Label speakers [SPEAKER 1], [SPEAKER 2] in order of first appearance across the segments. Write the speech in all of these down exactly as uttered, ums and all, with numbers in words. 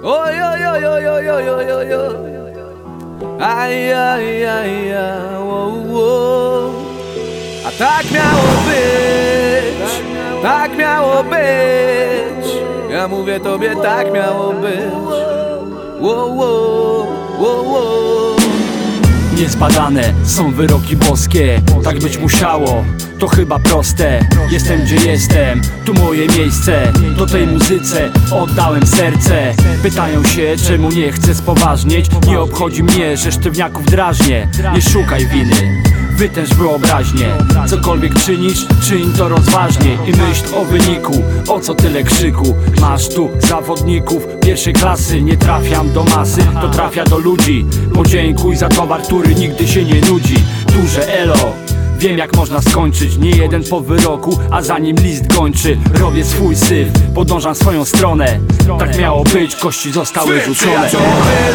[SPEAKER 1] Oj, oj, oj, oj, oj, oj, oj, oj, oj. Aj, aj, aj, aj, wow, wow. A tak miało być, tak miało być. Ja mówię tobie, tak miało być. Wow, wow, wow, wow.
[SPEAKER 2] Niezbadane są wyroki boskie. Tak być musiało, to chyba proste. Jestem gdzie jestem, tu moje miejsce. Do tej muzyce oddałem serce. Pytają się, czemu nie chcę spoważnieć. Nie obchodzi mnie, że sztywniaków drażnię. Nie szukaj winy, wytęż wyobraźnię. Cokolwiek czynisz, czyń to rozważnie. I myśl o wyniku, o co tyle krzyku. Masz tu zawodników pierwszej klasy. Nie trafiam do masy, to trafia do ludzi. Podziękuj za towar, który nigdy się nie nudzi. Duże elo, wiem jak można skończyć. Nie jeden po wyroku, a zanim list gończy. Robię swój syf, podążam swoją stronę. Tak miało być, kości zostały rzucone.
[SPEAKER 1] Tu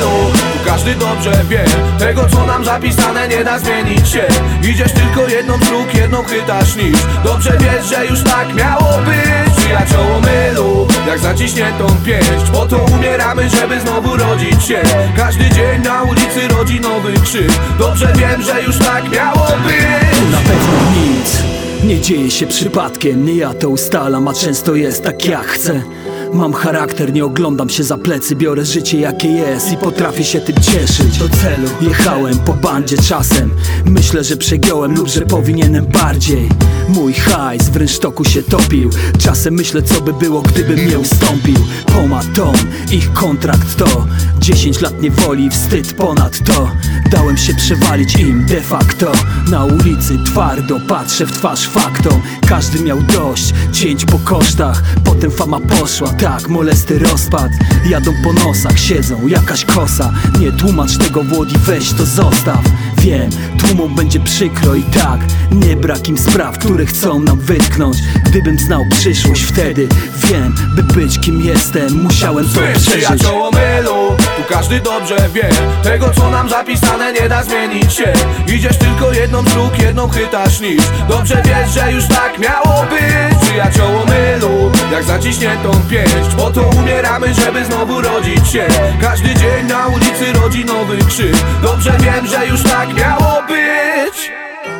[SPEAKER 1] każdy dobrze wie, tego co nam zapisane nie da zmienić się. Idziesz tylko jedną dróg, jedną chytasz niż. Dobrze wiesz, że już tak miało być. Przyjacioło mylu, jak zaciśniętą pięść. Po to umieramy, żeby znowu rodzić się. Każdy dzień na ulicy rodzi nowy krzyk. Dobrze wiem, że już tak miało być.
[SPEAKER 3] Na pewno nic nie dzieje się przypadkiem. Nie ja to ustalam, a często jest tak jak chcę. Mam charakter, nie oglądam się za plecy. Biorę życie jakie jest i potrafię się tym cieszyć. Do celu jechałem po bandzie czasem. Myślę, że przegiąłem lub że powinienem bardziej. Mój hajs w rynsztoku się topił. Czasem myślę, co by było, gdybym nie ustąpił. Pomatom, ich kontrakt to dziesięć lat niewoli i wstyd ponad to. Dałem się przewalić im de facto. Na ulicy twardo patrzę w twarz faktom. Każdy miał dość cięć po kosztach. Potem fama poszła, tak, molesty rozpad. Jadą po nosach, siedzą jakaś kosa. Nie tłumacz tego Włodzi, weź to zostaw. Wiem, tłumom będzie przykro i tak. Nie brak im spraw, które chcą nam wytknąć. Gdybym znał przyszłość wtedy, wiem, by być kim jestem, musiałem to przeżyć.
[SPEAKER 1] Przyjacioło mylu, tu każdy dobrze wie, tego co nam zapisane nie da zmienić się. Idziesz tylko jedną dróg, jedną chytasz niż. Dobrze wiesz, że już tak miało być. Przyjacioło mylu, jak zaciśniętą pięść. Po to umieramy, żeby znowu rodzić się. Każdy dzień na ulicy rodzi nowy krzyk. Dobrze wiem, że już tak miało być.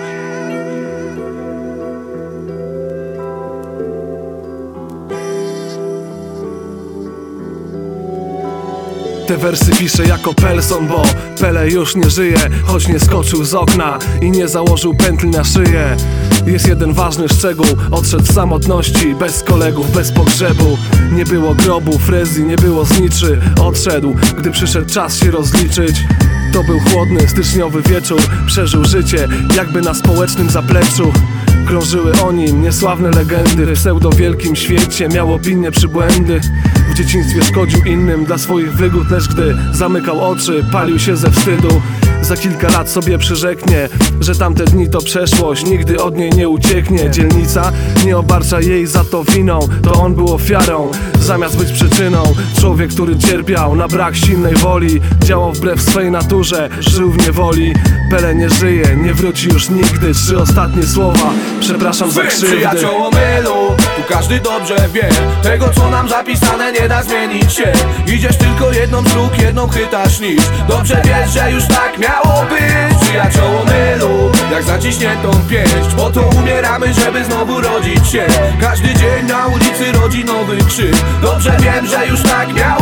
[SPEAKER 4] Te wersy piszę jako Pelson, bo Pele już nie żyje. Choć nie skoczył z okna i nie założył pętli na szyję. Jest jeden ważny szczegół, odszedł z samotności. Bez kolegów, bez pogrzebu. Nie było grobu, Frezji nie było zniczy. Odszedł, gdy przyszedł czas się rozliczyć. To był chłodny, styczniowy wieczór. Przeżył życie, jakby na społecznym zapleczu. Krążyły o nim niesławne legendy. W pseudo wielkim świecie miał opinię przybłędy. W dzieciństwie szkodził innym dla swoich wygód, lecz gdy zamykał oczy, palił się ze wstydu. Za kilka lat sobie przyrzeknie, że tamte dni to przeszłość, nigdy od niej nie ucieknie. Dzielnica nie obarcza jej za to winą, to on był ofiarą zamiast być przyczyną. Człowiek, który cierpiał na brak silnej woli, działał wbrew swej naturze, żył w niewoli. Pele nie żyje, nie wróci już nigdy. Trzy ostatnie słowa, przepraszam za krzywdy.
[SPEAKER 1] Przyjacioło mylu, tu każdy dobrze wie, tego co nam zapisane nie da zmienić się. Idziesz tylko jedną dróg, jedną chytasz niż. Dobrze wiesz, że już tak miało być. Przyjacioło mylu, jak zaciśniętą pięść. Po to umieramy, żeby znowu rodzić się. Każdy dzień na ulicy rodzi nowy krzyk. Dobrze wiem, że już tak miało